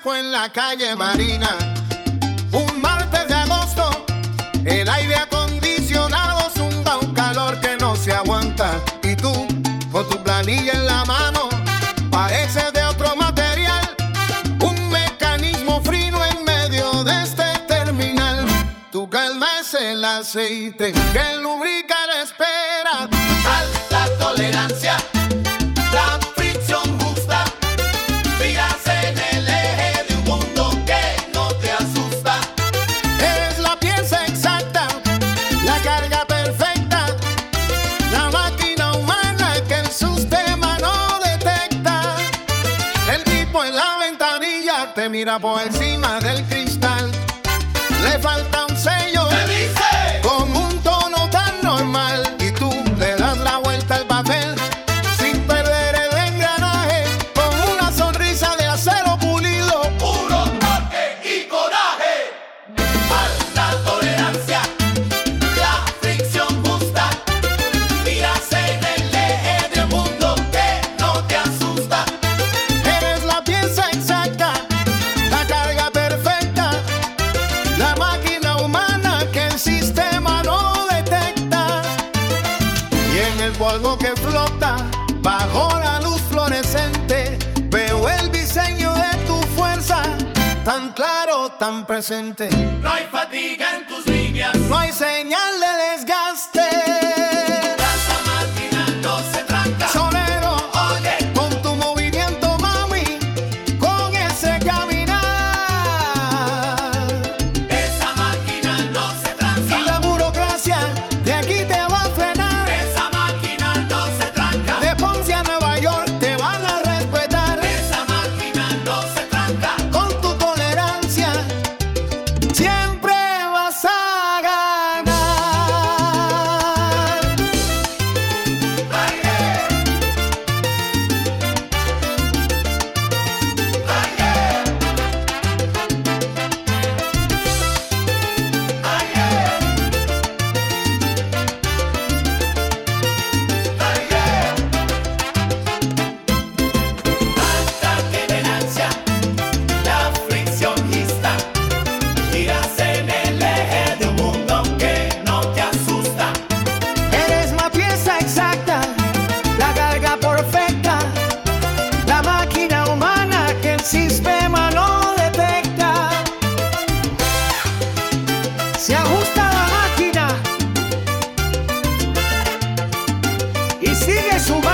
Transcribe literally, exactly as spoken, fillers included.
fresco en la calle Marina. Un martes de agosto, el aire acondicionado zumba un calor que no se aguanta. Y tú, con tu planilla en la mano, pareces de otro material. Un mecanismo frío en medio de este terminal. Tu calma es el aceite que lubrica la espera. Alta tolerancia, la fricción justa. Miras en el eje de un mundo que no te asusta. Eres la pieza exacta, la carga perfecta, la máquina humana que el sistema no detecta. El tipo en la ventanilla te mira por encima del cristal. Le falta un sello Me dice, con un tono tan normal. Y tú le das la vuelta al papel sin perder el engranaje, con una sonrisa de acero pulido. puro toque y coraje. Alta tolerancia, la fricción justa. Miras en el eje de un mundo que no te asusta. Eres la pieza exacta, la carga perfecta, la máquina humana que el sistema no detecta. Y en el polvo que flota bajo la luz fluorescente, veo el diseño de tu fuerza tan claro, tan presente. No hay fatiga en tus líneas. No hay señal de desgaste. Esa máquina no se tranca. Sonero, Oye, con tu movimiento, mami, con ese caminar. esa máquina no se Y tranca. la burocracia de aquí te va a frenar. Esa máquina no se tranca. De Ponce a Nueva York te van a respetar. Esa máquina no se tranca. Con tu tolerancia siempre vas a ganar. Aire. Alta tolerancia, la friccionista. Giras en el eje de un mundo que no te asusta. Eres la pieza exacta, la carga perfecta, la máquina humana que el sistema no detecta. Se ajusta la máquina y sigue su